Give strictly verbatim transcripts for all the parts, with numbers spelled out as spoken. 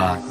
God.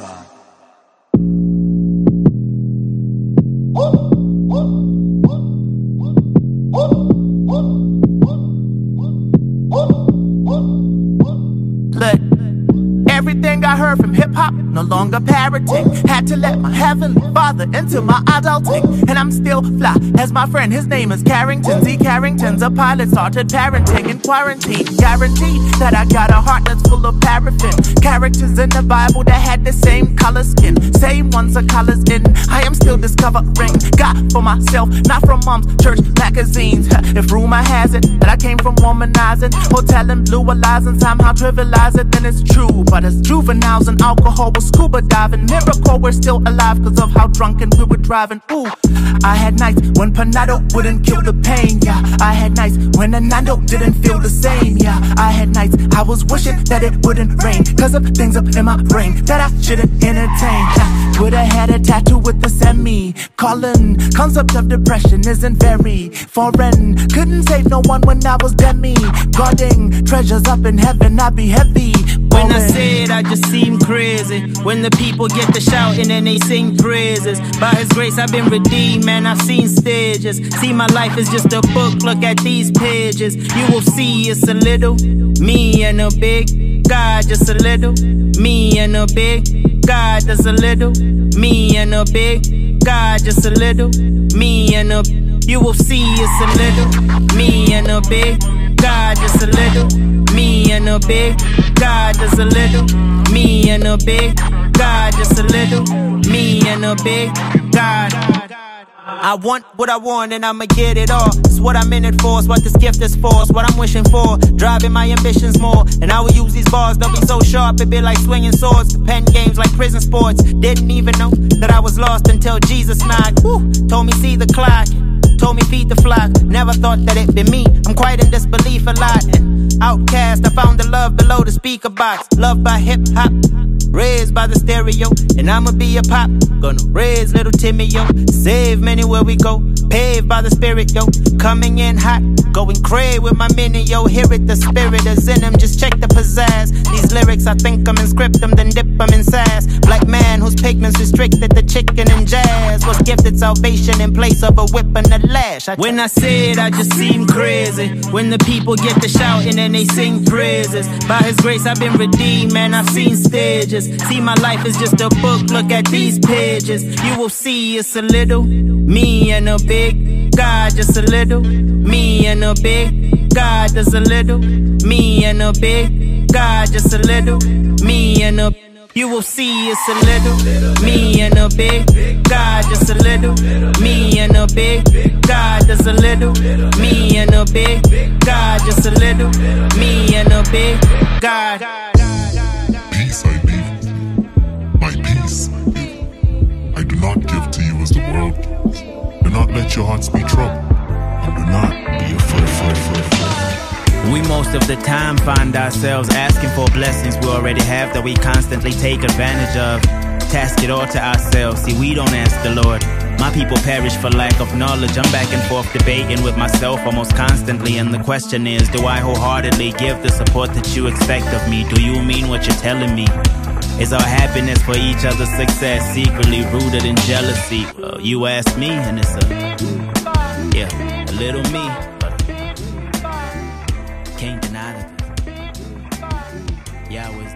Look, everything I heard from hip-hop, no longer parroting. Had to let my heavenly father into my adulting. And I'm still fly as my friend, his name is Carrington. Z Carrington's a pilot, started parenting in quarantine. Guaranteed that I got a heart that's full of paraffin. Characters in the Bible that had the same color skin, same ones the colors in. I am still discovering God for myself, not from mom's church magazines. If rumor has it that I came from womanizing or telling blue lies and somehow trivialize it, then it's true. But as juveniles and alcohol was scuba diving, miracle we're still alive cause of how drunken we were driving. Ooh, I had nights when Panado wouldn't kill the pain, yeah. I had nights when a Nando didn't feel the same, yeah. I had nights I was wishing that it wouldn't rain cause of things up in my brain that I shouldn't entertain. Yeah. Would've had a tattoo with the semi-colon. Concept of depression isn't very foreign. Couldn't save no one when I was demi guarding treasures up in heaven. I'd be heavy. When I say it, I just seem crazy. When the people get to shouting and they sing praises. By His grace, I've been redeemed, man. I've seen stages. See, my life is just a book. Look at these pages. You will see it's a little me and a big God, just a little me and a big God, just a little me and a big God, just a little me and a. You will see it's a little me and a big God, just a little me and a big God, just a little me and a big God, just a little me and a big God. I want what I want and I'ma get it all. It's what I'm in it for, it's what this gift is for, it's what I'm wishing for. Driving my ambitions more, and I will use these bars, they'll be so sharp, it be like swinging swords. The pen games like prison sports. Didn't even know that I was lost until Jesus knocked. Woo, told me see the clock, told me feed the flock. Never thought that it'd be me, I'm quite in disbelief a lot. And outcast, I found the love below the speaker box. Loved by hip-hop, raised by the stereo, and I'ma be a pop. Gonna raise little Timmy, yo. Save many where we go, paved by the spirit, yo. Coming in hot, going cray with my mini, yo. Hear it, the spirit is in them, just check the pizzazz. These lyrics, I think them and script them, then dip them in sass. Black man whose pigments restricted the chicken and jazz was gifted salvation in place of a whip and a lash. I when I say it, I just seem crazy. When the people get to shouting and they sing praises. By His grace, I've been redeemed, man. I've seen stages. See, my life is just a book, look at these pages. You will see it's a little me and a big God, just a little me and a big God, just a little me and a big God, just a little me and a. You will see it's a little me and a big God, just a little me and a big God, just a little me and a big God, just a little me and a big God. Peace I leave, my peace I do not give to you as the world gives. Do not let your hearts be troubled, and do not be afraid. We most of the time find ourselves asking for blessings we already have that we constantly take advantage of. Task it all to ourselves, see we don't ask the Lord. My people perish for lack of knowledge. I'm back and forth debating with myself almost constantly, and the question is, do I wholeheartedly give the support that you expect of me? Do you mean what you're telling me? Is our happiness for each other's success secretly rooted in jealousy? Well, you ask me, and it's a, yeah, a little me, but can't deny that. Yeah, I was